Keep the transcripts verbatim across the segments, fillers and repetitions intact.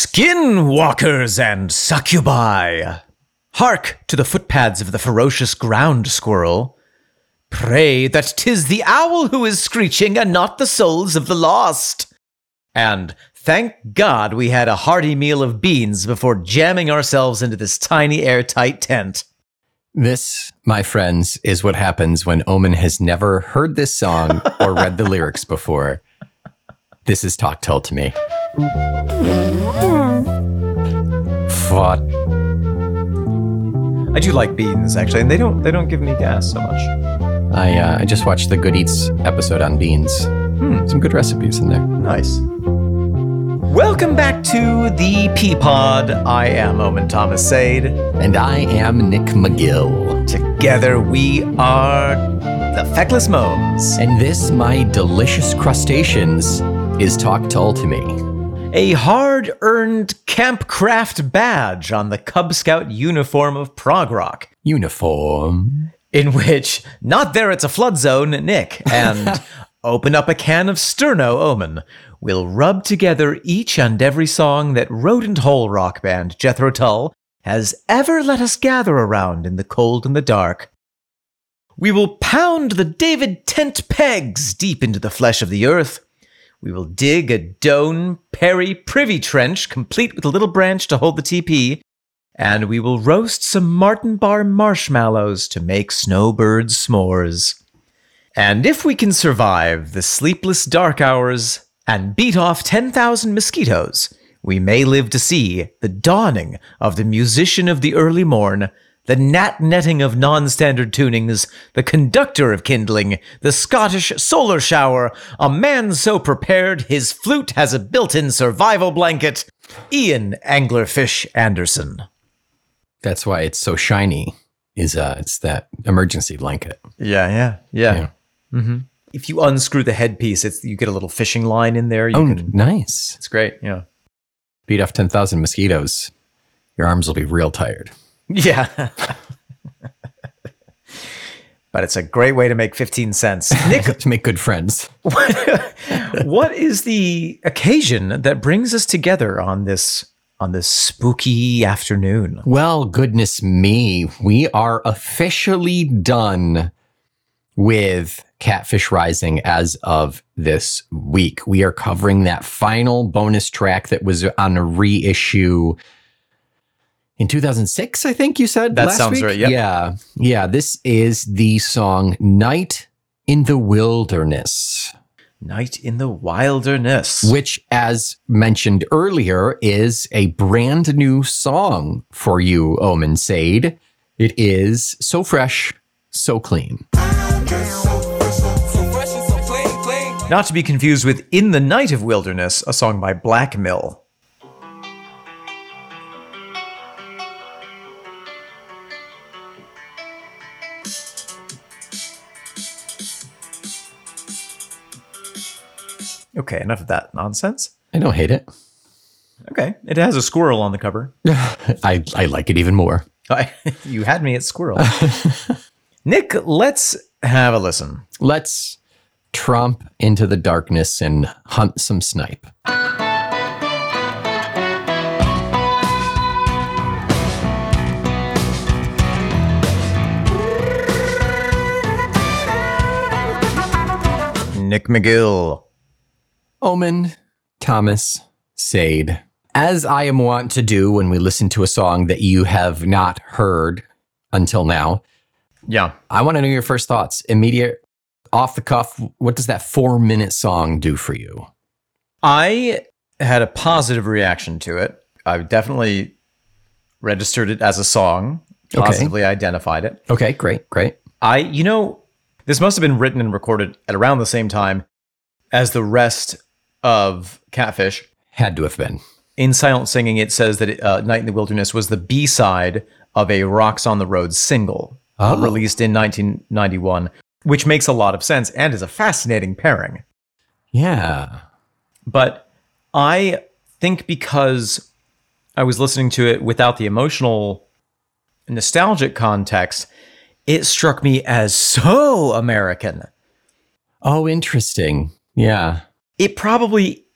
Skinwalkers and succubi, hark to the footpads of the ferocious ground squirrel. Pray that 'tis the owl who is screeching and not the souls of the lost. And thank God we had a hearty meal of beans before jamming ourselves into this tiny airtight tent. This, my friends, is what happens when Omen has never heard this song or read the lyrics before. This is Talk Tell to Me. What? I do like beans, actually, and they don't they don't give me gas so much. I uh, I just watched the Good Eats episode on beans. Hmm, some good recipes in there. Nice. Welcome back to the P-Pod. I am Omen Thomas Sade. And I am Nick McGill. Together we are the Feckless Moans. And this, my delicious crustaceans, is Talk Tell to Me. A hard-earned campcraft badge on the Cub Scout uniform of prog rock. Uniform. In which, not there it's a flood zone, Nick, and open up a can of Sterno Omen. We'll rub together each and every song that rodent hole rock band Jethro Tull has ever let us gather around in the cold and the dark. We will pound the David tent pegs deep into the flesh of the earth. We will dig a Doan Perry privy trench, complete with a little branch to hold the teepee, and we will roast some Martin Bar marshmallows to make snowbird s'mores. And if we can survive the sleepless dark hours and beat off ten thousand mosquitoes, we may live to see the dawning of the musician of the early morn, the gnat-netting of non-standard tunings, the conductor of kindling, the Scottish solar shower, a man so prepared his flute has a built-in survival blanket, Ian Anglerfish Anderson. That's why it's so shiny, is uh, it's that emergency blanket. Yeah, yeah, yeah. yeah. Mm-hmm. If you unscrew the headpiece, it's you get a little fishing line in there. You oh, can, nice. It's great, yeah. Beat off ten thousand mosquitoes. Your arms will be real tired. Yeah. But it's a great way to make fifteen cents. Nick, to make good friends. What, what is the occasion that brings us together on this on this spooky afternoon? Well, goodness me, we are officially done with Catfish Rising as of this week. We are covering that final bonus track that was on a reissue in two thousand six, I think you said. That last sounds week? right. Yep. Yeah. Yeah. This is the song Night in the Wilderness. Night in the Wilderness. Which, as mentioned earlier, is a brand new song for you, Omen Sade. It is So Fresh, So Clean. Not to be confused with In the Night of Wilderness, a song by Black Mill. Okay, enough of that nonsense. I don't hate it. Okay, it has a squirrel on the cover. I, I like it even more. I, you had me at squirrel. Nick, let's have a listen. Let's tromp into the darkness and hunt some snipe. Nick McGill. Omen Thomas Sade. As I am wont to do when we listen to a song that you have not heard until now, Yeah. I want to know your first thoughts. Immediate, off the cuff, what does that four-minute song do for you? I had a positive reaction to it. I definitely registered it as a song, positively okay. identified it. Okay, great, great. I, you know, this must have been written and recorded at around the same time as the rest of Catfish. Had to have been. In Silent Singing, it says that uh, Night in the Wilderness was the B-side of a Rocks on the Road single oh. uh, released in nineteen ninety-one, which makes a lot of sense and is a fascinating pairing. Yeah. But I think because I was listening to it without the emotional, nostalgic context, it struck me as so American. Oh, interesting. Yeah. It probably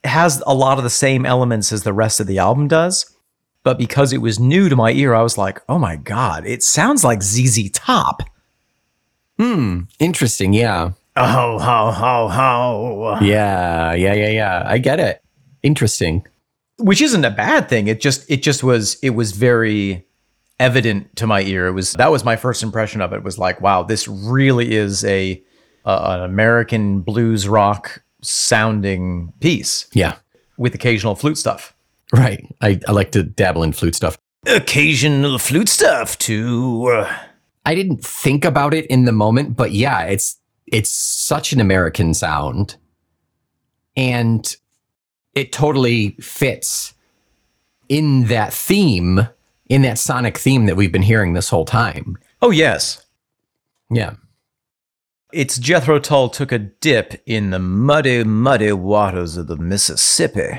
has a lot of the same elements as the rest of the album does. But because it was new to my ear, I was like, oh my God, it sounds like Z Z Top. Hmm. Interesting. Yeah. Oh, ho, ho, ho. Yeah. Yeah. Yeah. Yeah. I get it. Interesting. Which isn't a bad thing. It just, it just was, it was very evident to my ear. It was, that was my first impression of it. It was like, wow, this really is a, uh, an American blues rock sounding piece. Yeah. With occasional flute stuff. Right. I, I like to dabble in flute stuff. Occasional flute stuff too. I didn't think about it in the moment, but yeah, it's it's such an American sound. And it totally fits in that theme, in that sonic theme that we've been hearing this whole time. Oh, yes. Yeah. It's Jethro Tull took a dip in the muddy, muddy waters of the Mississippi.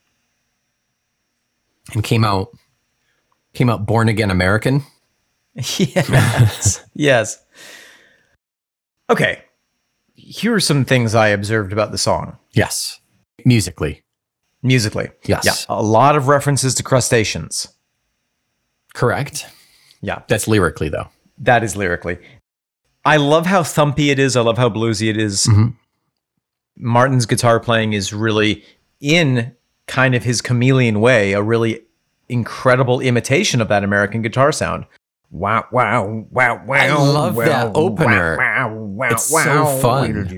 And came out came out born again American. Yes. Yes. Okay. Here are some things I observed about the song. Yes. Musically. Musically. Yes. Yeah. A lot of references to crustaceans. Correct. Yeah. That's lyrically, though. That is lyrically. I love how thumpy it is. I love how bluesy it is. Mm-hmm. Martin's guitar playing is really, in kind of his chameleon way, a really incredible imitation of that American guitar sound. Wow, wow, wow, wow. I love wow, that opener. Wow, wow, wow, it's wow, so fun.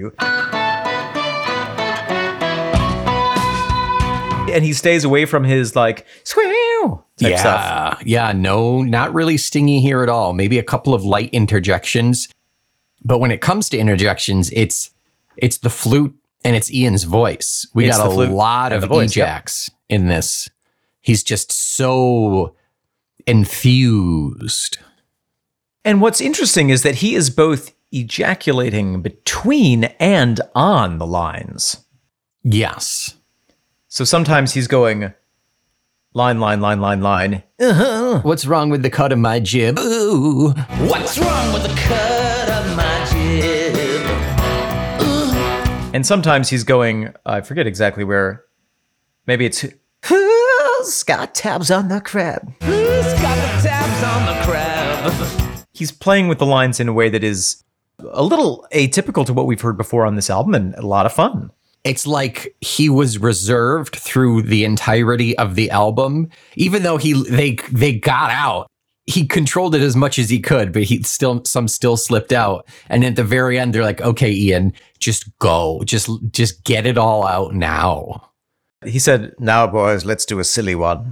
And he stays away from his, like, squeal type yeah, stuff. Yeah, no, not really stingy here at all. Maybe a couple of light interjections. But when it comes to interjections, it's it's the flute and it's Ian's voice. We It's got the a flute lot and of the voice, ejacs in this. He's just so infused. And what's interesting is that he is both ejaculating between and on the lines. Yes. So sometimes he's going line, line, line, line, line. Uh-huh. What's wrong with the cut of my jib? Ooh. What's wrong with the cut of my jib? Ooh. And sometimes he's going, I forget exactly where. Maybe it's, who's got tabs on the crab? Who's got the tabs on the crab? He's playing with the lines in a way that is a little atypical to what we've heard before on this album and a lot of fun. It's like he was reserved through the entirety of the album, even though he they they got out. He controlled it as much as he could, but he still some still slipped out. And at the very end, they're like, "Okay, Ian, just go, just just get it all out now." He said, "Now, boys, let's do a silly one."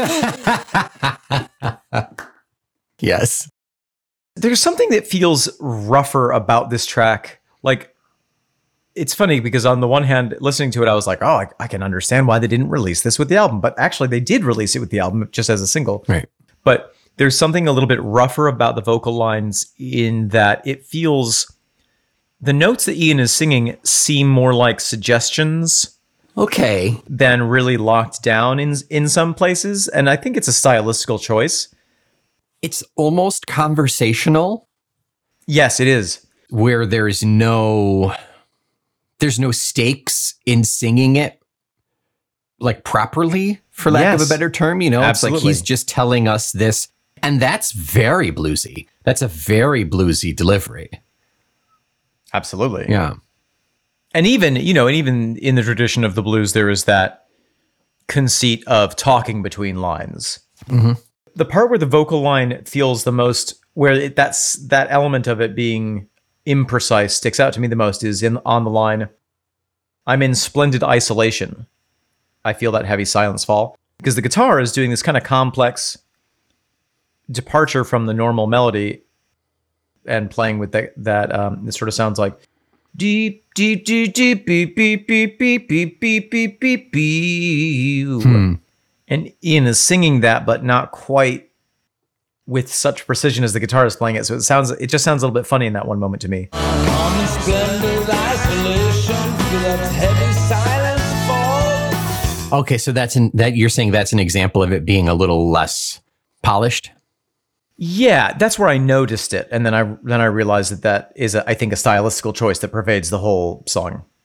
Yes. There's something that feels rougher about this track. Like, it's funny because on the one hand, listening to it, I was like, oh, I, I can understand why they didn't release this with the album. But actually, they did release it with the album just as a single. Right. But there's something a little bit rougher about the vocal lines in that it feels... The notes that Ian is singing seem more like suggestions Okay. than really locked down in in some places. And I think it's a stylistical choice. It's almost conversational. Yes, it is. Where there's no there's no stakes in singing it like properly, for lack Yes. of a better term. You know, Absolutely. it's like he's just telling us this. And that's very bluesy. That's a very bluesy delivery. Absolutely. Yeah. And even, you know, and even in the tradition of the blues, there is that conceit of talking between lines. Mm-hmm. The part where the vocal line feels the most, where it, that's that element of it being imprecise sticks out to me the most is in on the line, "I'm in splendid isolation. I feel that heavy silence fall." Because the guitar is doing this kind of complex departure from the normal melody and playing with that, that um, it sort of sounds like deep, deep, deep, deep, beep, beep, beep, beep, beep, beep, beep, beep, beep. Hmm. And Ian is singing that, but not quite with such precision as the guitar is playing it. So it sounds, it just sounds a little bit funny in that one moment to me. I'm in splendid isolation, feel that heavy silence fall. Okay, so that's an, that you're saying that's an example of it being a little less polished. Yeah, that's where I noticed it, and then I then I realized that that is, a, I think, a stylistical choice that pervades the whole song.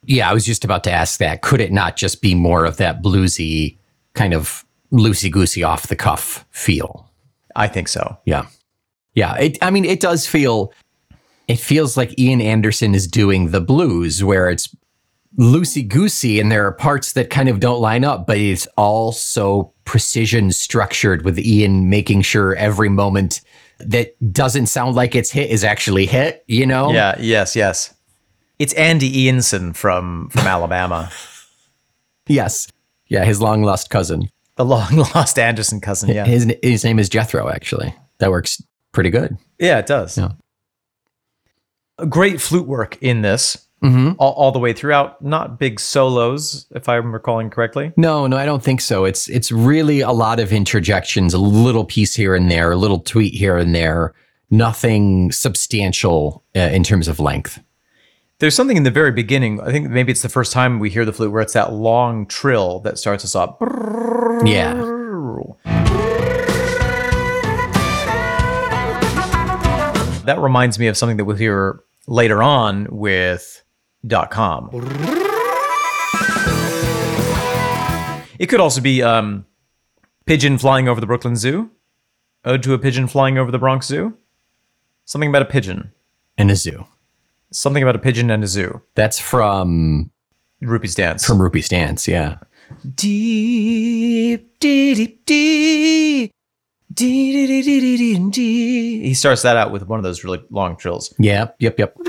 Yeah, I was just about to ask that. Could it not just be more of that bluesy kind of loosey-goosey off the cuff feel? I think so. Yeah. Yeah. It, I mean, it does feel, it feels like Ian Anderson is doing the blues where it's loosey-goosey and there are parts that kind of don't line up, but it's all so precision structured with Ian making sure every moment that doesn't sound like it's hit is actually hit, you know? Yeah, yes, yes. It's Andy Ianson from, from Alabama. Yes. Yeah, his long-lost cousin. The long-lost Anderson cousin, yeah. His, his name is Jethro, actually. That works pretty good. Yeah, it does. Yeah. Great flute work in this. Mm-hmm. All, all the way throughout. Not big solos, if I'm recalling correctly. No, no, I don't think so. It's it's really a lot of interjections, a little piece here and there, a little tweet here and there. Nothing substantial uh, in terms of length. There's something in the very beginning. I think maybe it's the first time we hear the flute where it's that long trill that starts us off. Yeah. That reminds me of something that we'll hear later on with Dot com. It could also be um, Pigeon Flying Over the Brooklyn Zoo. Ode to a Pigeon Flying Over the Bronx Zoo. Something about a pigeon. And a zoo. Something about a pigeon and a zoo. That's from Rupee's Dance. from Rupee's Dance, yeah. Deep, deep, deep, deep. Dee, dee, dee, dee, dee, dee. He starts that out with one of those really long trills. Yep, yep, yep.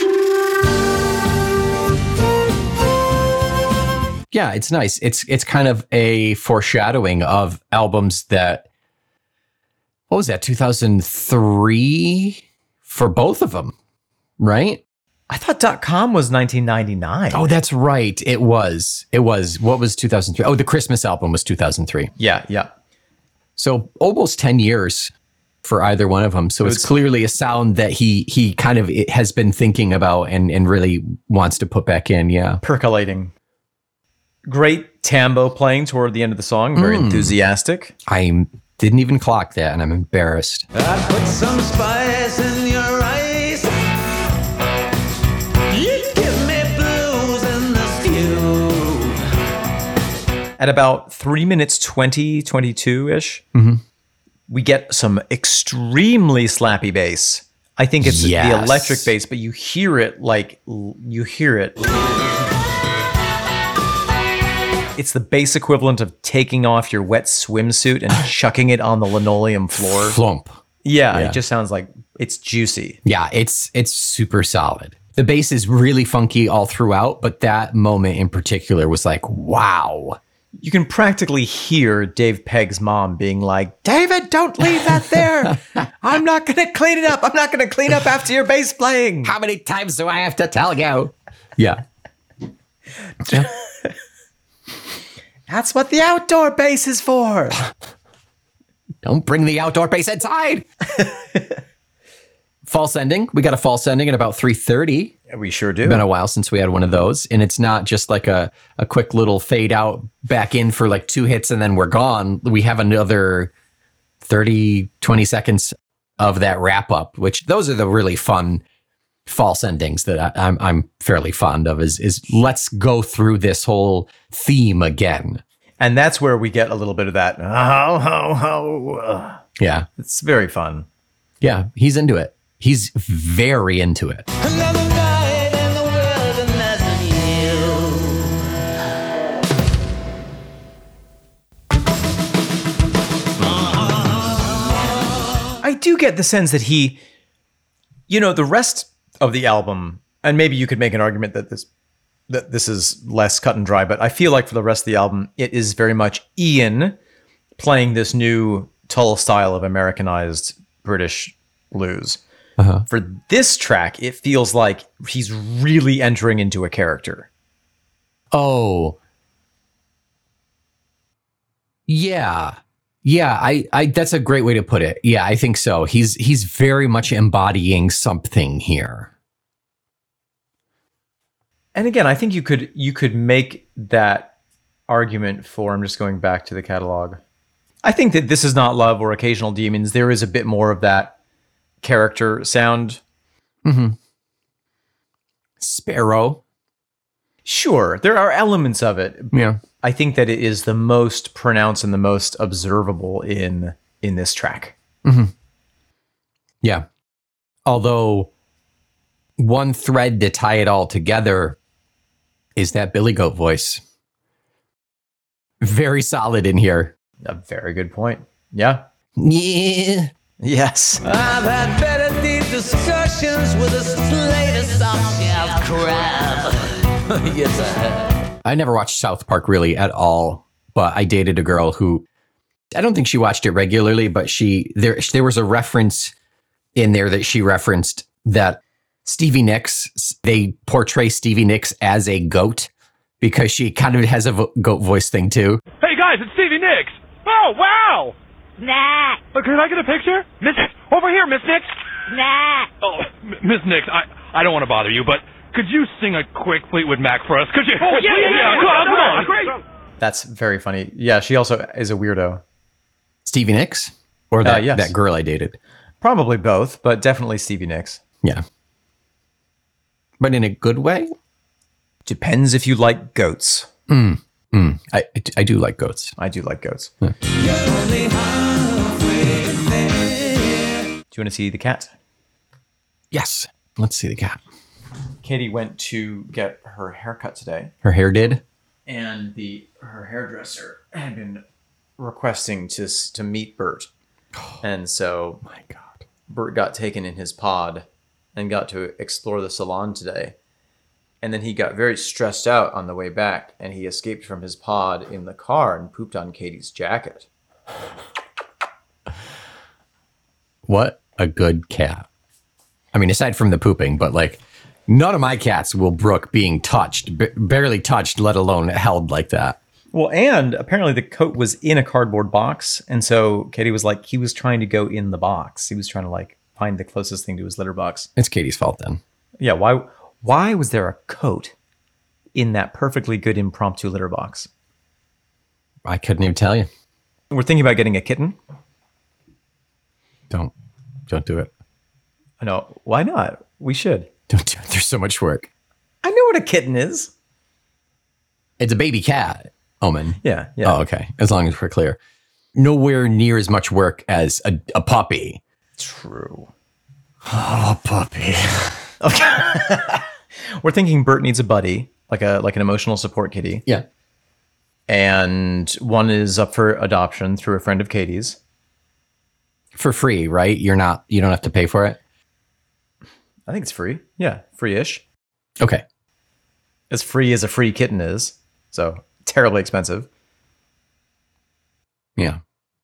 Yeah, it's nice. It's it's kind of a foreshadowing of albums that, what was that, two thousand three for both of them, right? I thought Dot com was nineteen ninety-nine. Oh, that's right. It was. It was. What was two thousand three? Oh, the Christmas album was two thousand three. Yeah, yeah. So almost ten years for either one of them. So it's, It's- clearly a sound that he he kind of has been thinking about and, and really wants to put back in. Yeah. Percolating. Great tambo playing toward the end of the song. Very enthusiastic. I didn't even clock that and I'm embarrassed. I put some spice in your ice. You give me blues in the stew. At about three minutes twenty, twenty-two-ish, we get some extremely slappy bass. I think it's the Yes. electric bass, but you hear it like, you hear it. It's the bass equivalent of taking off your wet swimsuit and chucking it on the linoleum floor. Flump. Yeah, Yeah. it just sounds like it's juicy. Yeah, it's it's super solid. The bass is really funky all throughout, but that moment in particular was like, wow. You can practically hear Dave Pegg's mom being like, David, don't leave that there. I'm not going to clean it up. I'm not going to clean up after your bass playing. How many times do I have to tell you? Yeah. Yeah. That's what the outdoor bass is for. Don't bring the outdoor bass inside. False ending. We got a false ending at about three thirty. We sure do. Been a while since we had one of those. And it's not just like a, a quick little fade out back in for like two hits and then we're gone. We have another thirty, twenty seconds of that wrap up, which those are the really fun false endings that I, I'm I'm fairly fond of is is let's go through this whole theme again. And that's where we get a little bit of that. Oh, oh, oh. uh, Yeah. It's very fun. Yeah. He's into it. He's very into it. Another night in the wilderness of you. I do get the sense that he, you know, the rest of the album, and maybe you could make an argument that this that this is less cut and dry, but I feel like for the rest of the album, it is very much Ian playing this new Tull style of Americanized British blues. Uh-huh. For this track, it feels like he's really entering into a character. Oh. Yeah. Yeah, I, I that's a great way to put it. Yeah, I think so. He's he's very much embodying something here. And again, I think you could you could make that argument for, I'm just going back to the catalog. I think that This Is Not Love or Occasional Demons, there is a bit more of that character sound. Mm-hmm. Sparrow. Sure, there are elements of it. Yeah. I think that it is the most pronounced and the most observable in in this track. Yeah. Although one thread to tie it all together is that Billy Goat voice. Very solid in here. A very good point. Yeah. Yeah. Yes. I've had better deep discussions with this latest soft crab. Yes, I have. I never watched South Park really at all, but I dated a girl who, I don't think she watched it regularly, but she there there was a reference in there that she referenced that Stevie Nicks, they portray Stevie Nicks as a goat because she kind of has a vo- goat voice thing too. Hey guys, it's Stevie Nicks. Oh, wow. Nah, Uh, can I get a picture? Miss, over here, Miss Nicks. nah. Oh, M- Miss Nicks, I, I don't want to bother you, but could you sing a quick Fleetwood Mac for us? Could you? Oh, yeah, yeah, yeah. Come on, come on. Great. That's very funny. Yeah, she also is a weirdo. Stevie Nicks? Or that, Uh, yes. that girl I dated. Probably both, but definitely Stevie Nicks. Yeah. But in a good way? Depends if you like goats. Mm, I, I do like goats. I do like goats. Do you want to see the cat? Yes. Let's see the cat. Katie went to get her haircut today, Her hair did? and the her hairdresser had been requesting to s- to meet Bert, and so My God. Bert got taken in his pod and got to explore the salon today. And then he got very stressed out on the way back, and he escaped from his pod in the car and pooped on Katie's jacket. What a good cat. I mean, aside from the pooping, but like, none of my cats will brook being touched, b- barely touched, let alone held like that. Well, and apparently the coat was in a cardboard box, and so Katie was like, he was trying to go in the box. He was trying to like find the closest thing to his litter box. It's Katie's fault then. Yeah, why why was there a coat in that perfectly good impromptu litter box? I couldn't even tell you. We're thinking about getting a kitten. Don't, don't do it. No, why not? We should. Don't do it. There's so much work. I know what a kitten is. It's a baby cat, Omen. Yeah, yeah. Oh, okay. As long as we're clear. Nowhere near as much work as a, a puppy. True. Oh, puppy. We're thinking Bert needs a buddy, like a like an emotional support kitty, Yeah. and one is up for adoption through a friend of Katie's. For free, right? You're not, you don't have to pay for it. I think it's free. Yeah, free-ish. Okay. As free as a free kitten is. So terribly expensive. Yeah.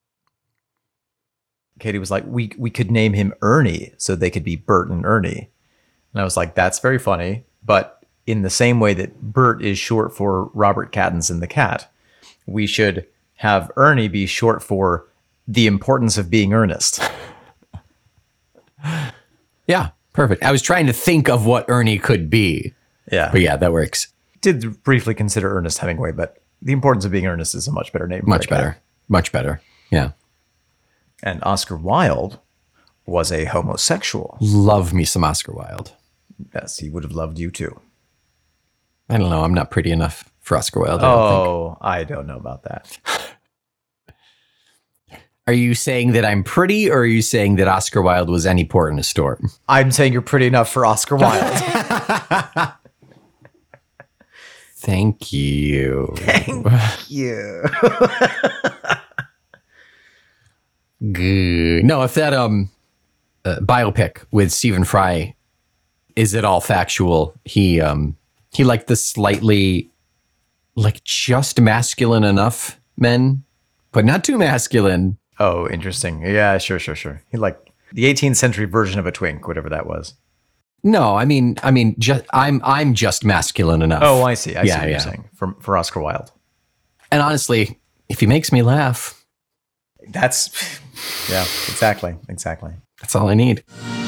Katie was like, we we could name him Ernie so they could be Bert and Ernie. And I was like, that's very funny. But in the same way that Bert is short for Robert Pattinson the cat, we should have Ernie be short for the importance of being earnest. Yeah. Perfect. I was trying to think of what Ernie could be. Yeah. But yeah, that works. Did briefly consider Ernest Hemingway, but the importance of being earnest is a much better name. for Much a cat. better. Much better. Yeah. And Oscar Wilde was a homosexual. Love me some Oscar Wilde. Yes, he would have loved you too. I don't know. I'm not pretty enough for Oscar Wilde. I don't think. Oh, I don't know about that. Are you saying that I'm pretty, or are you saying that Oscar Wilde was any port in a storm? I'm saying you're pretty enough for Oscar Wilde. Thank you. you. Good. No, if that um uh, biopic with Stephen Fry is at all factual, he um he liked the slightly like just masculine enough men, but not too masculine. Oh, interesting. Yeah, sure, sure, sure. He liked the eighteenth century version of a twink, whatever that was. No, I mean, I mean, just I'm I'm just masculine enough. Oh, I see. I see Yeah, what you're yeah. saying. For, for Oscar Wilde. And honestly, if he makes me laugh, That's, yeah, exactly. Exactly. that's all I need.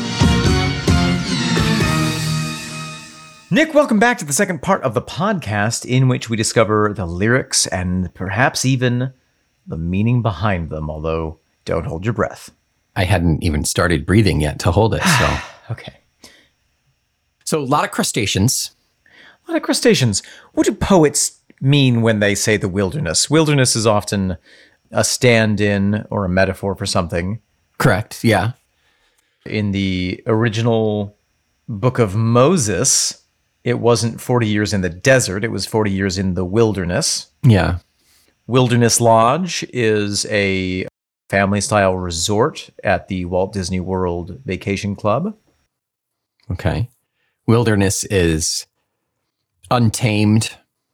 Nick, welcome back to the second part of the podcast in which we discover the lyrics and perhaps even the meaning behind them, although don't hold your breath. I hadn't even started breathing yet to hold it. So, Okay. so a lot of crustaceans. A lot of crustaceans. What do poets mean when they say the wilderness? Wilderness is often a stand-in or a metaphor for something. Correct. Yeah. In the original book of Moses, it wasn't forty years in the desert, it was forty years in the wilderness. Yeah. Wilderness Lodge is a family-style resort at the Walt Disney World Vacation Club. Okay. Wilderness is untamed,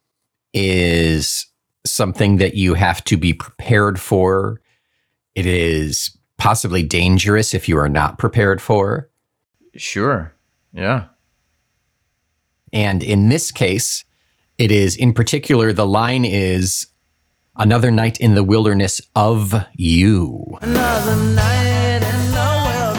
is something that you have to be prepared for. It is possibly dangerous if you are not prepared for. Sure. Yeah. And in this case, it is in particular, the line is another night in the wilderness of you. Another night in the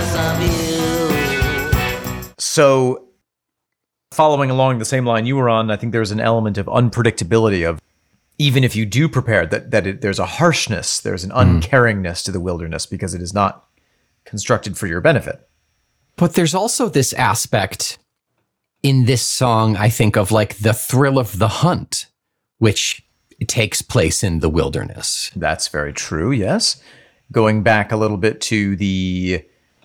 wilderness of you. So, following along the same line you were on, I think there's an element of unpredictability of, even if you do prepare, that, that it, there's a harshness, there's an uncaringness to the wilderness because it is not constructed for your benefit. But there's also this aspect in this song, I think, of like the thrill of the hunt, which takes place in the wilderness. That's very true, yes. Going back a little bit to the,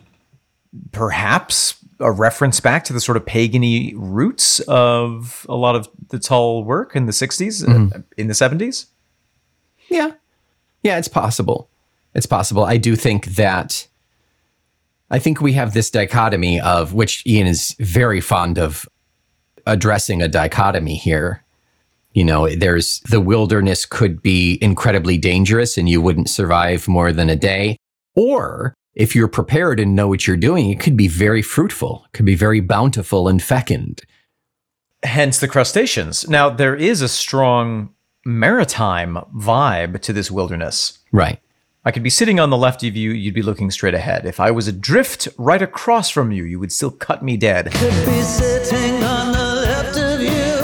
perhaps a reference back to the sort of pagan-y roots of a lot of the Tull work in the sixties, mm-hmm. uh, in the seventies. Yeah. Yeah, it's possible. It's possible. I do think that, I think we have this dichotomy of, which Ian is very fond of addressing a dichotomy here. You know, there's the wilderness could be incredibly dangerous and you wouldn't survive more than a day. Or if you're prepared and know what you're doing, it could be very fruitful, it could be very bountiful and fecund. Hence the crustaceans. Now, there is a strong maritime vibe to this wilderness. Right. I could be sitting on the left of you, you'd be looking straight ahead. If I was adrift right across from you, you would still cut me dead. Could be sitting on the left of you.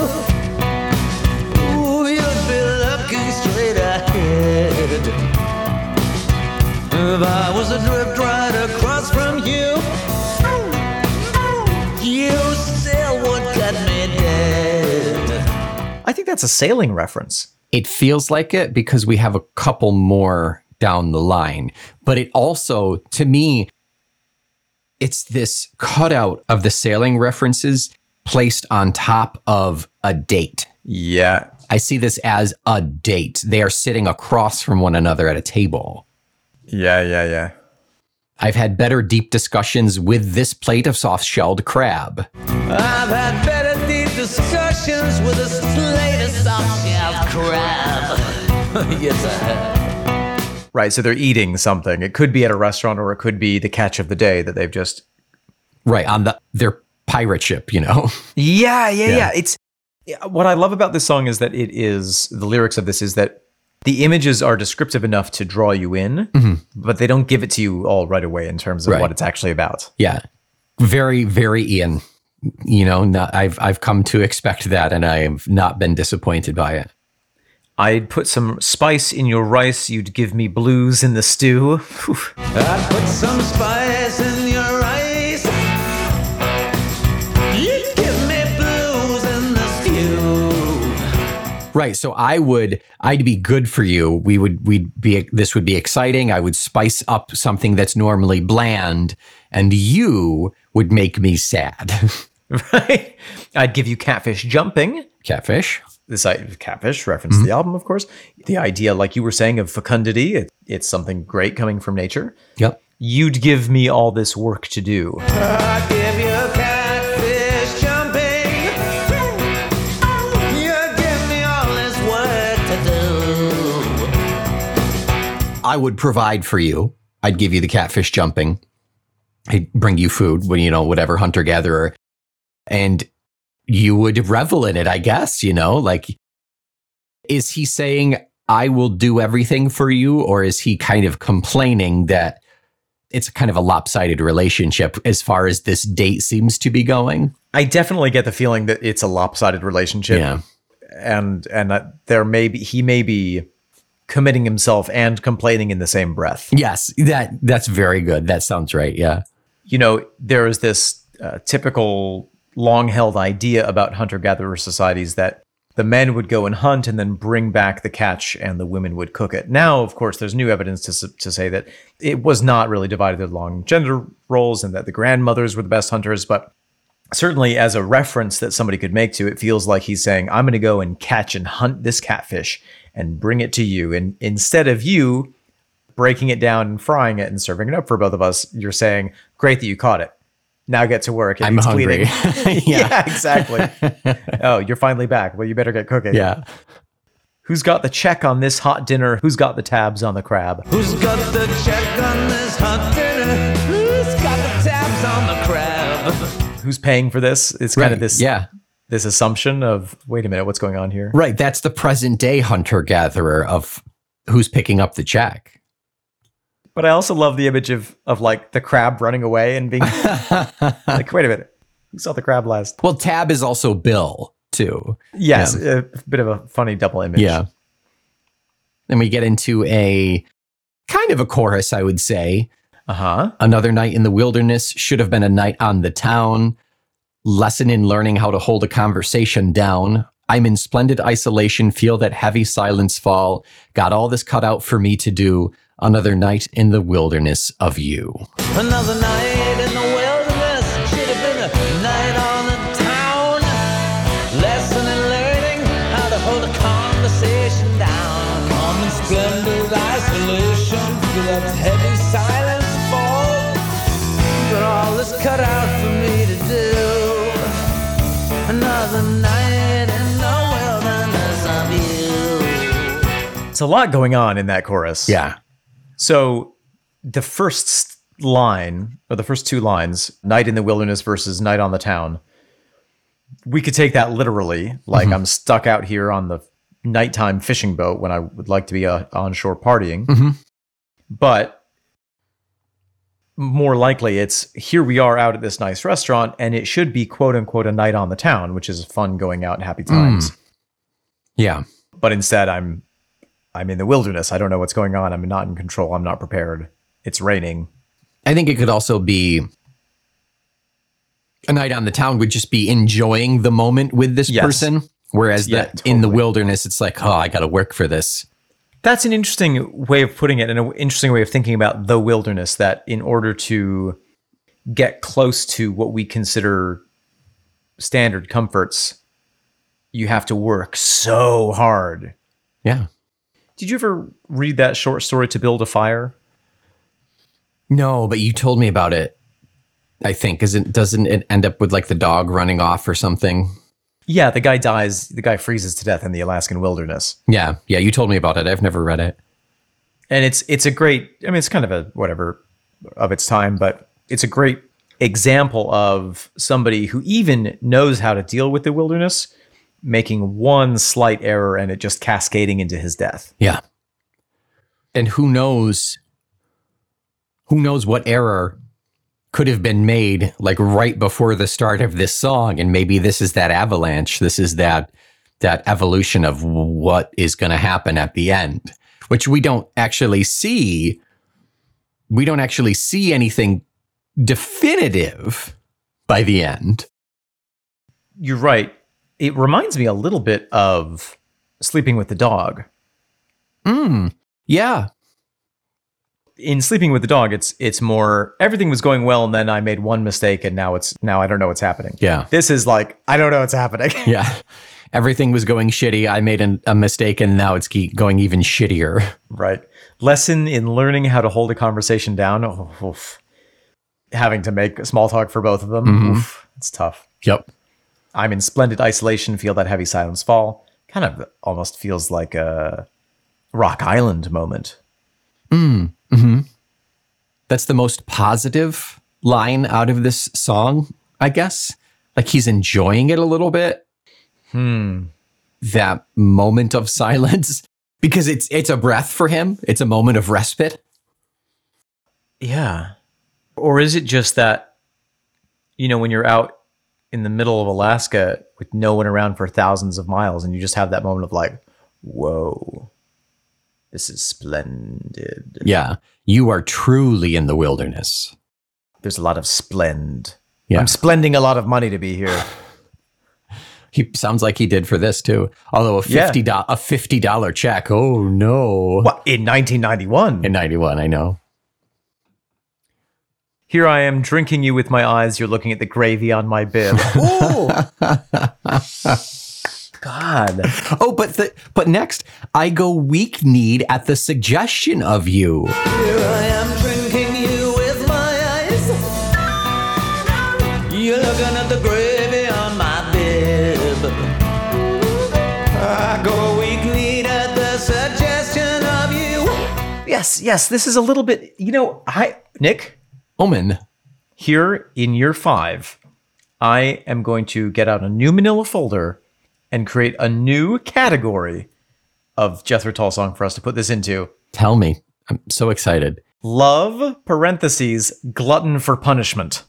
Ooh, you'd be looking straight ahead. If I was adrift right across from you, you still would cut me dead. I think that's a sailing reference. It feels like it because we have a couple more down the line. But it also, to me, it's this cutout of the sailing references placed on top of a date. Yeah. I see this as a date. They are sitting across from one another at a table. Yeah, yeah, yeah. I've had better deep discussions with this plate of soft-shelled crab. I've had better deep discussions with this plate of soft-shelled crab. Yes, I have. Right, so they're eating something. It could be at a restaurant or it could be the catch of the day that they've just... Right, on the their pirate ship, you know? Yeah, yeah, Yeah. yeah. It's what I love about this song is that it is, the lyrics of this is that the images are descriptive enough to draw you in, mm-hmm. but they don't give it to you all right away in terms of Right. what it's actually about. Yeah. Very, very Ian. You know, not, I've I've come to expect that and I have not been disappointed by it. I'd put some spice in your rice, you'd give me blues in the stew. Whew. I put some spice in your rice. You give me blues in the stew. Right. So I would, I'd be good for you. We would, we'd be, this would be exciting. I would spice up something that's normally bland and you would make me sad. Right? I'd give you catfish jumping. Catfish. This I- catfish reference to the album, of course. The idea, like you were saying, of fecundity, it, it's something great coming from nature. Yep. You'd give me all this work to do. I give you catfish jumping. You give me all this work to do. I would provide for you. I'd give you the catfish jumping. I'd bring you food when, you know, whatever hunter gatherer. And you would revel in it, I guess, you know, like, is he saying, I will do everything for you? Or is he kind of complaining that it's kind of a lopsided relationship as far as this date seems to be going? I definitely get the feeling that it's a lopsided relationship. Yeah. And, and that there may be, he may be committing himself and complaining in the same breath. Yes, that that's very good. That sounds right. Yeah. You know, there is this uh, typical long-held idea about hunter-gatherer societies that the men would go and hunt and then bring back the catch and the women would cook it. Now, of course, there's new evidence to, to say that it was not really divided along gender roles and that the grandmothers were the best hunters, but certainly as a reference that somebody could make to it, feels like he's saying, I'm going to go and catch and hunt this catfish and bring it to you. And instead of you breaking it down and frying it and serving it up for both of us, you're saying, great that you caught it. Now get to work. I'm it's hungry. yeah. yeah, exactly. Oh, you're finally back. Well, you better get cooking. Yeah. Who's got the check on this hot dinner? Who's got the tabs on the crab? Who's got the check on this hot dinner? Who's got the tabs on the crab? Who's paying for this? It's kind Right. of this, Yeah. this assumption of, wait a minute, what's going on here? Right. That's the present day hunter gatherer of who's picking up the check. But I also love the image of of like the crab running away and being like, wait a minute, who saw the crab last? Well, Tab is also Bill, too. Yes, Yeah. a bit of a funny double image. Yeah. Then we get into a kind of a chorus, I would say. Uh-huh. Another night in the wilderness should have been a night on the town. Lesson in learning how to hold a conversation down. I'm in splendid isolation, feel that heavy silence fall. Got all this cut out for me to do. Another night in the wilderness of you. Another night in the wilderness should have been a night on the town. Lesson in learning how to hold a conversation down. I'm in splendid isolation, feel that heavy silence fall. Got all this cut out for me to do. Another night in the wilderness of you. It's a lot going on in that chorus. Yeah. So the first line, or the first two lines, night in the wilderness versus night on the town, we could take that literally, like Mm-hmm. I'm stuck out here on the nighttime fishing boat when I would like to be uh, onshore partying. Mm-hmm. But more likely it's here we are out at this nice restaurant and it should be quote unquote a night on the town, which is fun going out and happy times. Mm. Yeah. But instead I'm I'm in the wilderness. I don't know what's going on. I'm not in control. I'm not prepared. It's raining. I think it could also be a night on the town would just be enjoying the moment with this Yes. person. Whereas Yeah, the, in the totally. wilderness, it's like, oh, I got to work for this. That's an interesting way of putting it and an interesting way of thinking about the wilderness, that in order to get close to what we consider standard comforts, you have to work so hard. Yeah. Did you ever read that short story, To Build a Fire? No, but you told me about it. I think, isn't doesn't it end up with like the dog running off or something? Yeah, the guy dies. The guy freezes to death in the Alaskan wilderness. Yeah, yeah. You told me about it. I've never read it. And it's it's a great, I mean, it's kind of a whatever of its time, but it's a great example of somebody who even knows how to deal with the wilderness, making one slight error and it just cascading into his death. Yeah. And who knows? Who knows what error could have been made like right before the start of this song, and maybe this is that avalanche. This is that that evolution of what is going to happen at the end, which we don't actually see. We don't actually see anything definitive by the end. You're right. It reminds me a little bit of Sleeping with the Dog. Mm, yeah. In Sleeping with the Dog, it's it's more everything was going well and then I made one mistake and now it's now I don't know what's happening. Yeah. This is like I don't know what's happening. Yeah. Everything was going shitty. I made an, a mistake and now it's ge- going even shittier. Right. Lesson in learning how to hold a conversation down. Oh, oof. Having to make small talk for both of them. Mm-hmm. Oof, it's tough. Yep. I'm in splendid isolation, feel that heavy silence fall. Kind of almost feels like a Rock Island moment. Mm. Mm-hmm. That's the most positive line out of this song, I guess. Like he's enjoying it a little bit. Hmm. That moment of silence, because it's it's a breath for him. It's a moment of respite. Yeah. Or is it just that, you know, when you're out in the middle of Alaska with no one around for thousands of miles and you just have that moment of like, whoa, this is splendid. Yeah. You are truly in the wilderness. There's a lot of splend Yeah. I'm spending a lot of money to be here. He sounds like he did for this too. Although a Yeah. fifty dollars a fifty dollars check. Oh no. What, in nineteen ninety-one? In ninety-one, I know. Here I am drinking you with my eyes. You're looking at the gravy on my bib. Ooh. God. Oh, but the, but next, I go weak kneed at the suggestion of you. Here I am drinking you with my eyes. You're looking at the gravy on my bib. I go weak-kneed at the suggestion of you. Yes, yes, this is a little bit, you know, I, Nick, Omen. here in year five, I am going to get out a new manila folder and create a new category of Jethro Tull song for us to put this into. Tell me. I'm so excited. Love, parentheses, glutton for punishment.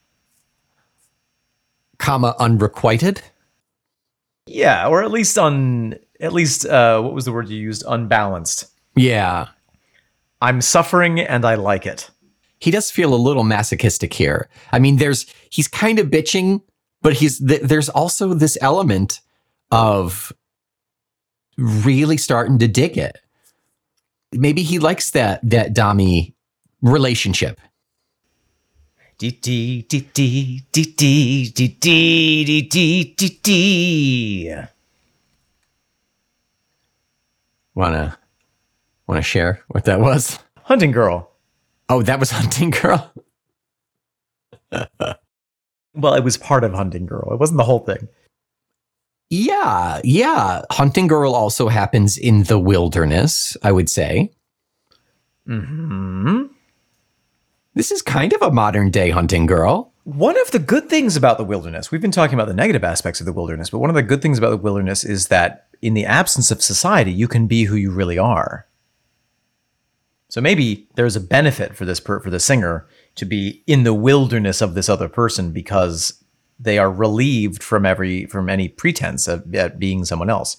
Comma, unrequited. Yeah, or at least un, at least, uh, what was the word you used? Unbalanced. Yeah. I'm suffering and I like it. He does feel a little masochistic here. I mean, there's, he's kind of bitching, but he's, th- there's also this element of really starting to dig it. Maybe he likes that, that Dami relationship. Dee dee dee dee dee dee dee dee dee dee dee dee. Wanna, wanna share what that was? Hunting Girl. Oh, that was Hunting Girl. Well, it was part of Hunting Girl. It wasn't the whole thing. Yeah, yeah. Hunting Girl also happens in the wilderness, I would say. Hmm. This is kind of a modern day Hunting Girl. One of the good things about the wilderness, we've been talking about the negative aspects of the wilderness, but one of the good things about the wilderness is that in the absence of society, you can be who you really are. So maybe there's a benefit for this per, for the singer to be in the wilderness of this other person because they are relieved from every from any pretense of uh, being someone else.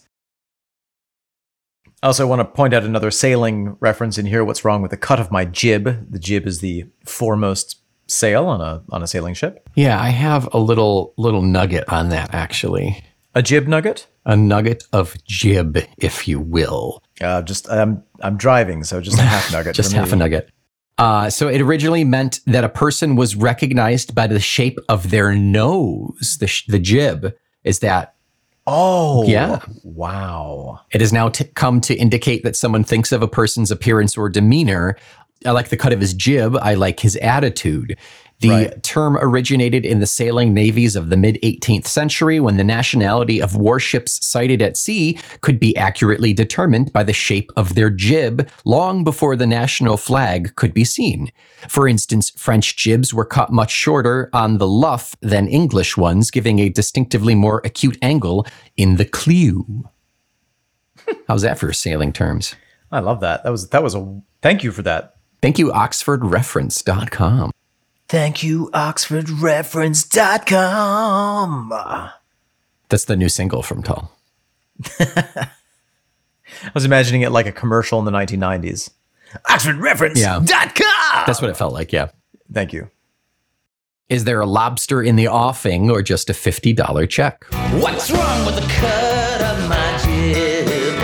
I also want to point out another sailing reference in here. What's wrong with the cut of my jib? The jib is the foremost sail on a on a sailing ship. Yeah, I have a little little nugget on that actually. A jib nugget? A nugget of jib, if you will. Uh, just I'm I'm driving, so just a half nugget. Just for me. half a nugget. Uh, so it originally meant that a person was recognized by the shape of their nose. The sh- the jib is that. Oh, Yeah. Wow. It has now t- come to indicate that someone thinks of a person's appearance or demeanor. I like the cut of his jib. I like his attitude. The Right. term originated in the sailing navies of the mid-eighteenth century when the nationality of warships sighted at sea could be accurately determined by the shape of their jib long before the national flag could be seen. For instance, French jibs were cut much shorter on the luff than English ones, giving a distinctively more acute angle in the clew. How's that for sailing terms? I love that. That was that was a thank you for that. Thank you, oxford reference dot com. Thank you, oxford reference dot com. That's the new single from Tull. I was imagining it like a commercial in the nineteen nineties. oxford reference dot com. That's what it felt like, yeah. Thank you. Is there a lobster in the offing or just a fifty dollars check? What's wrong with the cut of my jib?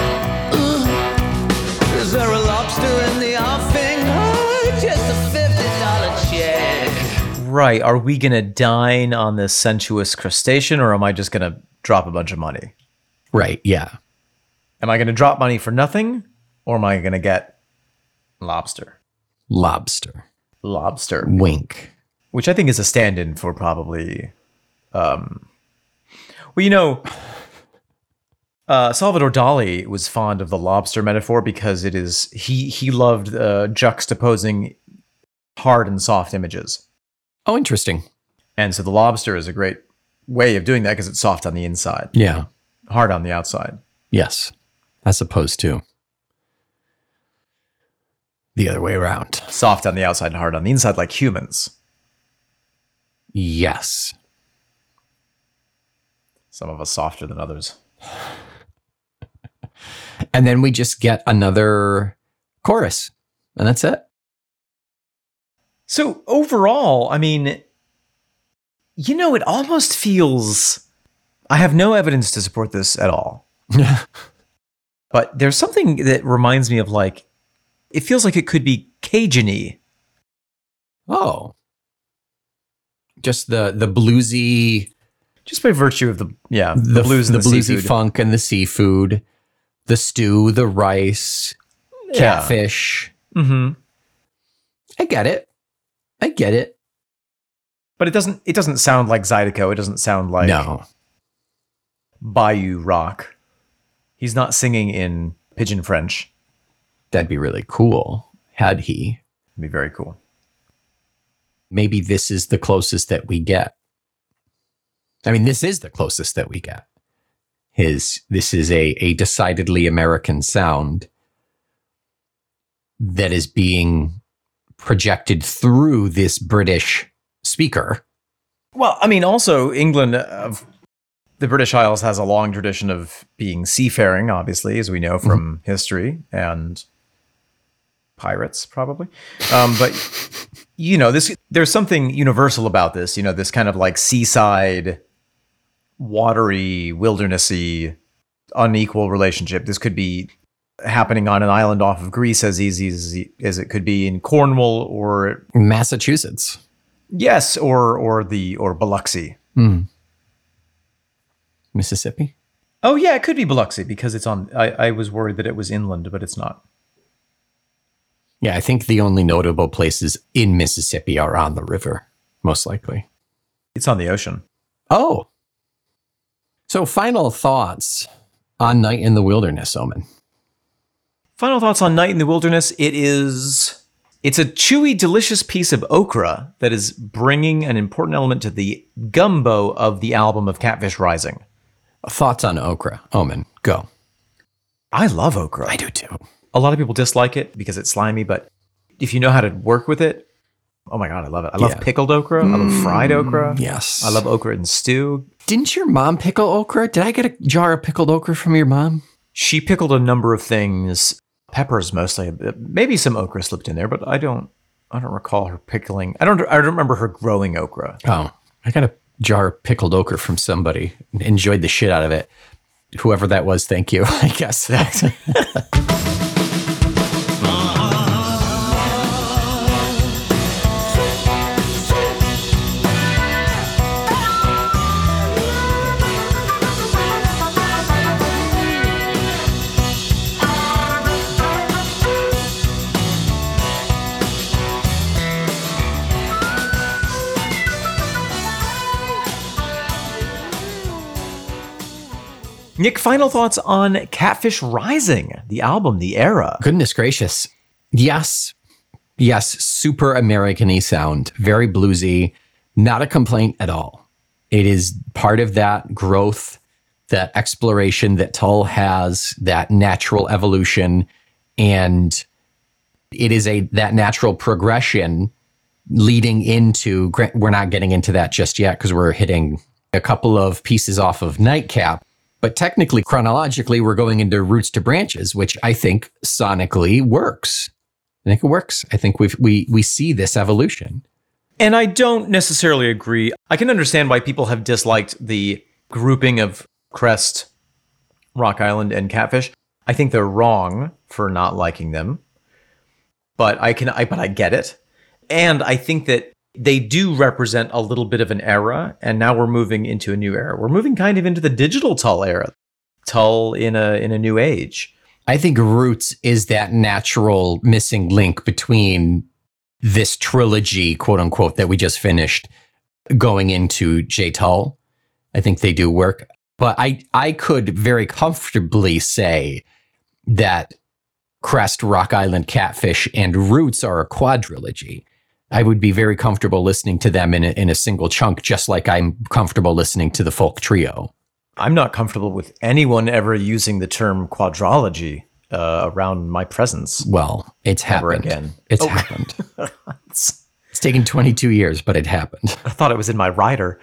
Ooh. Is there a lobster in the offing? Oh, just a fifty dollars check. Right. Are we going to dine on this sensuous crustacean or am I just going to drop a bunch of money? Right, yeah. Am I going to drop money for nothing or am I going to get lobster? Lobster. Lobster. Wink. Which I think is a stand-in for probably, um, well, you know, uh, Salvador Dali was fond of the lobster metaphor because it is he he loved uh, juxtaposing hard and soft images, Oh, interesting. and so the lobster is a great way of doing that because it's soft on the inside, Yeah. hard on the outside. Yes. As opposed to the other way around. Soft on the outside and hard on the inside, like humans. Yes. Some of us softer than others. And then we just get another chorus, and that's it. So overall, I mean, You know, it almost feels... I have no evidence to support this at all. But there's something that reminds me of, like, it feels like it could be Cajun-y. Oh. Just the the bluesy... Just by virtue of the, yeah, the, the blues and the, the, bluesy seafood. funk and the seafood, the stew, the rice, Yeah. catfish. Mm-hmm. I get it. I get it. But it doesn't it doesn't sound like Zydeco. It doesn't sound like No. Bayou rock. He's not singing in Pidgin French. That'd be really cool, had he. It'd be very cool. Maybe this is the closest that we get. I mean, this is the closest that we get. His this is a, a decidedly American sound that is being projected through this British speaker. Well, I mean, also England, uh, the British Isles has a long tradition of being seafaring, obviously, as we know from mm-hmm. history, and pirates, probably. Um, but you know, this there's something universal about this. You know, this kind of like seaside, watery, wildernessy, unequal relationship. This could be happening on an island off of Greece as easy as, as it could be in Cornwall or Massachusetts. Yes, or or the or Biloxi. Mm. Mississippi? Oh yeah, it could be Biloxi because it's on. I, I was worried that it was inland, but it's not. Yeah, I think the only notable places in Mississippi are on the river, most likely. It's on the ocean. Oh. So final thoughts on Night in the Wilderness, Omen. Final thoughts on Night in the Wilderness. It is... It's a chewy, delicious piece of okra that is bringing an important element to the gumbo of the album of Catfish Rising. Thoughts on okra, Omen, go. I love okra. I do too. A lot of people dislike it because it's slimy, but if you know how to work with it, oh my God, I love it. I love Yeah. pickled okra. I love fried okra. Yes. I love okra in stew. Didn't your mom pickle okra? Did I get a jar of pickled okra from your mom? She pickled a number of things, peppers mostly. Maybe some okra slipped in there, but I don't. I don't recall her pickling. I don't. I don't remember her growing okra. Oh, I got a jar of pickled okra from somebody. Enjoyed the shit out of it. Whoever that was, thank you. I guess. Nick, final thoughts on Catfish Rising, the album, the era. Goodness gracious. Yes. Yes. Super American-y sound. Very bluesy. Not a complaint at all. It is part of that growth, that exploration that Tull has, that natural evolution. And it is a that natural progression leading into, we're not getting into that just yet because we're hitting a couple of pieces off of Nightcap. But technically, chronologically, we're going into Roots to Branches, which I think sonically works. I think it works. I think we we we see this evolution. And I don't necessarily agree. I can understand why people have disliked the grouping of Crest, Rock Island, and Catfish. I think they're wrong for not liking them. But I can I but I get it. And I think that they do represent a little bit of an era, and now we're moving into a new era. We're moving kind of into the digital Tull era. Tull in a in a new age. I think Roots is that natural missing link between this trilogy, quote unquote, that we just finished going into J Tull. I think they do work. But I, I could very comfortably say that Crest, Rock Island, Catfish, and Roots are a quadrilogy. I would be very comfortable listening to them in a, in a single chunk, just like I'm comfortable listening to the folk trio. I'm not comfortable with anyone ever using the term quadrology uh, around my presence. Well, it's Never happened. again. It's Oh. happened. It's taken twenty-two years, but it happened. I thought it was in my rider.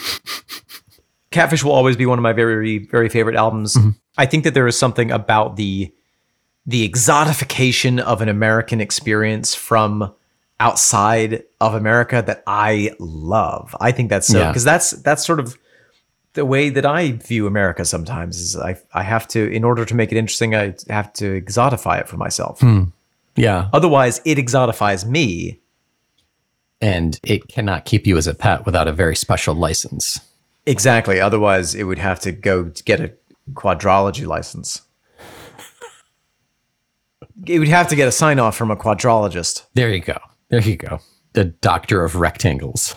Catfish will always be one of my very, very favorite albums. Mm-hmm. I think that there is something about the the exotification of an American experience from outside of America that I love. I think that's so, Yeah. because that's that's sort of the way that I view America sometimes is I I have to, in order to make it interesting, I have to exotify it for myself. Yeah. Otherwise, it exotifies me. And it cannot keep you as a pet without a very special license. Exactly. Otherwise, it would have to go to get a quadrology license. It would have to get a sign off from a quadrologist. There you go. There you go. The doctor of rectangles.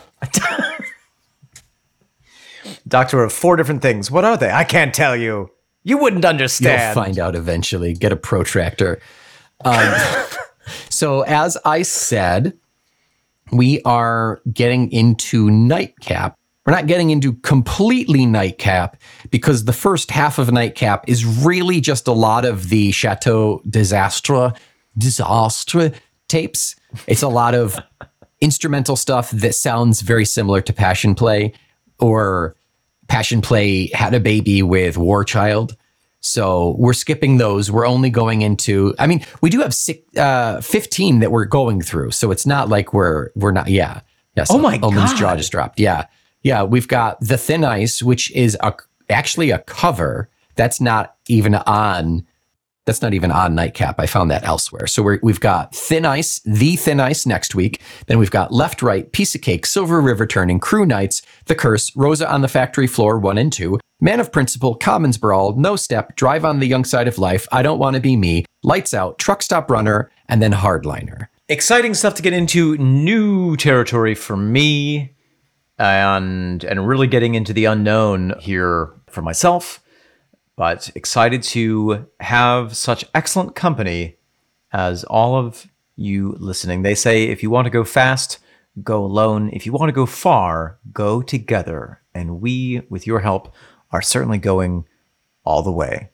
Doctor of four different things. What are they? I can't tell you. You wouldn't understand. You'll find out eventually. Get a protractor. Um, so as I said, we are getting into Nightcap. We're not getting into completely Nightcap because the first half of Nightcap is really just a lot of the Chateau Disaster, Disaster tapes. It's a lot of instrumental stuff that sounds very similar to Passion Play, or Passion Play had a baby with War Child. So we're skipping those. We're only going into, I mean, we do have six, uh, fifteen that we're going through. So it's not like we're, we're not, yeah. Yes. Oh my Omen's God. jaw just dropped. Yeah. Yeah. We've got The Thin Ice, which is a, actually a cover. That's not even on, that's not even on Nightcap. I found that elsewhere. So we're, we've got Thin Ice, The Thin Ice next week. Then we've got Left, Right, Piece of Cake, Silver River Turning, Crew Nights, The Curse, Rosa on the Factory Floor one and two, Man of Principle, Commons Brawl, No Step, Drive on the Young Side of Life, I Don't Want to Be Me, Lights Out, Truck Stop Runner, and then Hardliner. Exciting stuff to get into. New territory for me, and and really getting into the unknown here for myself. But excited to have such excellent company as all of you listening. They say if you want to go fast, go alone. If you want to go far, go together. And we, with your help, are certainly going all the way.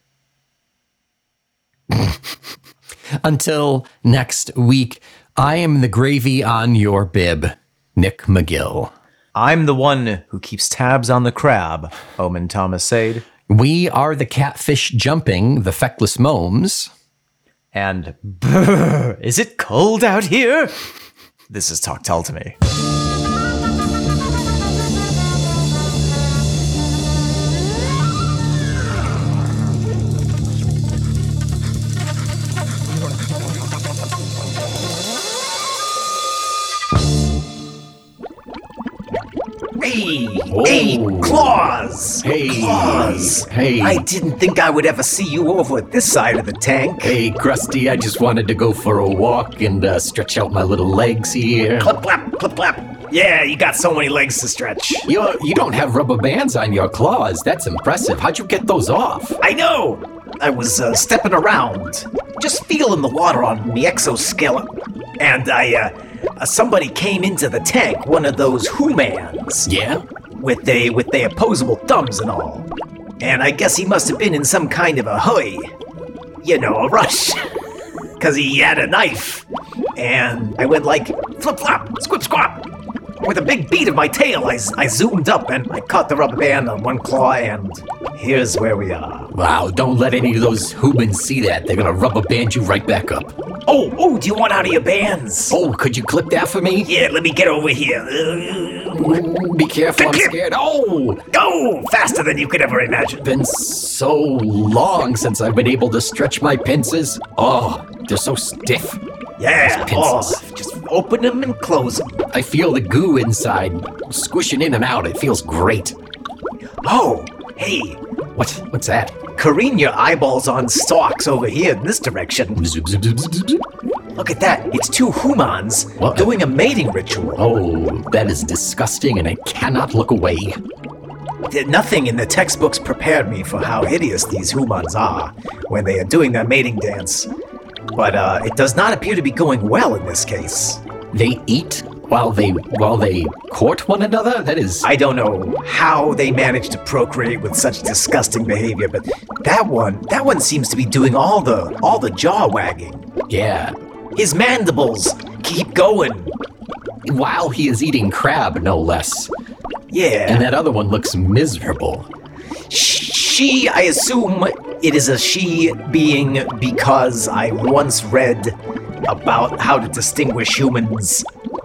Until next week, I am the gravy on your bib, Nick McGill. I'm the one who keeps tabs on the crab, Omen Thomas Sade. We are the catfish jumping, the feckless momes. And brr, is it cold out here? This is Talk Tell to Me. Hey, hey, Claus! Hey, Claus! hey. I didn't think I would ever see you over at this side of the tank. Hey, Krusty, I just wanted to go for a walk and uh, stretch out my little legs here. Clip clap, clip clap. Yeah, you got so many legs to stretch. You you don't have rubber bands on your claws. That's impressive. How'd you get those off? I know! I was uh, stepping around, just feeling the water on the exoskeleton. And I, uh, uh, somebody came into the tank, one of those Who-mans. Yeah? With they with their opposable thumbs and all. And I guess he must have been in some kind of a hurry. You know, a rush. Cause he had a knife. And I went like flip flop, squip squap. With a big beat of my tail, I, I zoomed up and I caught the rubber band on one claw, and here's where we are. Wow, don't let any of those humans see that. They're gonna rubber band you right back up. Oh, oh, do you want out of your bands? Oh, could you clip that for me? Yeah, let me get over here. Be careful, I'm Clip, clip. scared. Oh! Go! Faster than you could ever imagine. Been so long since I've been able to stretch my pincers. Oh, they're so stiff. Yeah, oh, pincers. just open them and close them. I feel the goo inside squishing in and out. It feels great. Oh, hey, What? What's that? careen your eyeballs on stalks over here in this direction. Zoop, zoop, zoop, zoop, zoop. Look at that. It's two humans What? doing a mating ritual. Oh, that is disgusting, and I cannot look away. Th- Nothing in the textbooks prepared me for how hideous these humans are when they are doing their mating dance. But uh, it does not appear to be going well in this case. They eat while they while they court one another? That is... I don't know how they manage to procreate with such disgusting behavior, but that one, that one seems to be doing all the all the jaw wagging. Yeah. His mandibles keep going. While he is eating crab, no less. Yeah. And that other one looks miserable. She, I assume it is a she being because I once read about how to distinguish humans,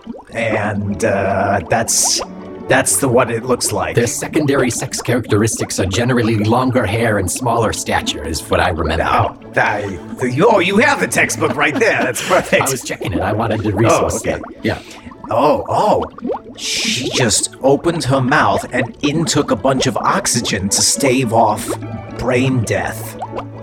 and uh, that's that's the what it looks like. Their secondary sex characteristics are generally longer hair and smaller stature, is what I remember. Oh, I, oh, you have the textbook right there. That's perfect. I was checking it. I wanted to resource okay. it. Yeah. Oh, oh. She just opened her mouth and intook a bunch of oxygen to stave off brain death.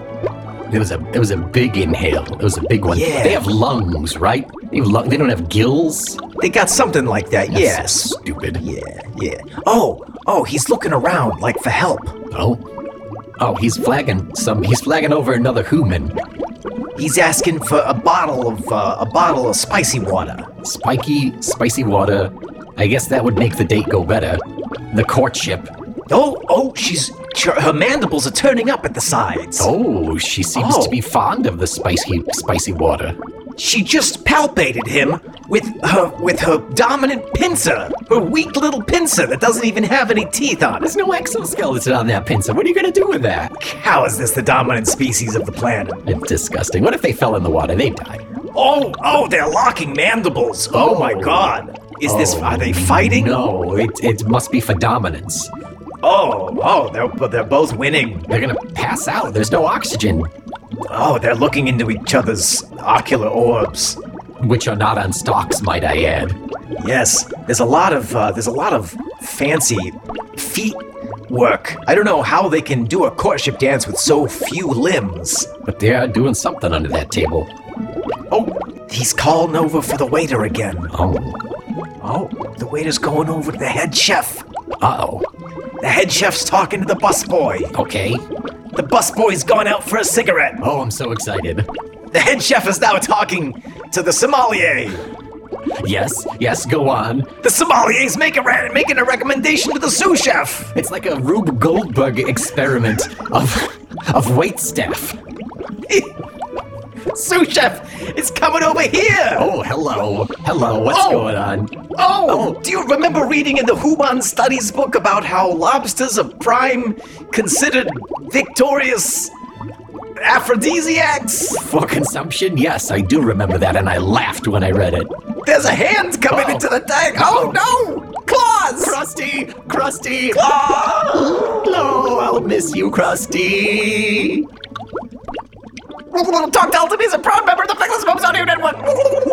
It was a it was a big inhale. It was a big one. Yeah. They have lungs, right? They, have lung, they don't have gills. They got something like that, That's yes. so stupid. Yeah, yeah. Oh, oh, he's looking around like for help. Oh, oh, he's flagging some. He's flagging over another human. He's asking for a bottle of uh, a bottle of spicy water. Spiky, spicy water. I guess that would make the date go better. The courtship. Oh, oh, she's her mandibles are turning up at the sides. Oh, she seems Oh. to be fond of the spicy, spicy water. She just palpated him with her with her dominant pincer, her weak little pincer that doesn't even have any teeth on it. There's no exoskeleton on that pincer. What are you gonna do with that? How is this the dominant species of the planet? It's disgusting. What if they fell in the water? They die. Oh, oh, they're locking mandibles. Oh, Oh. my God. Is this, Oh, are they fighting? No, it, it must be for dominance. Oh, oh, they're, they're both winning. They're gonna pass out. There's no oxygen, Oh, they're looking into each other's ocular orbs. which are not on stalks, might I add. Yes, there's a lot of, uh, there's a lot of fancy feet work. I don't know how they can do a courtship dance with so few limbs. But they are doing something under that table. Oh, he's calling over for the waiter again. Oh, Oh, the waiter's going over to the head chef. uh-oh. The head chef's talking to the busboy. Okay. The busboy's gone out for a cigarette. Oh, I'm so excited. The head chef is now talking to the sommelier. Yes, yes, go on. The sommelier's make a re- making a recommendation to the sous chef. It's like a Rube Goldberg experiment of of waitstaff. Sous chef is coming over here. Oh, hello. Hello, what's Oh. going on? Oh, do you remember reading in the Human Studies book about how lobsters are prime considered victorious aphrodisiacs? For consumption? Yes, I do remember that, and I laughed when I read it. There's a hand coming Oh. into the tank. Oh no! Claws! Krusty! Krusty! Claws! No, I'll miss you, Krusty! Talk Delta is a proud member of the Feckless Moms Audio Network.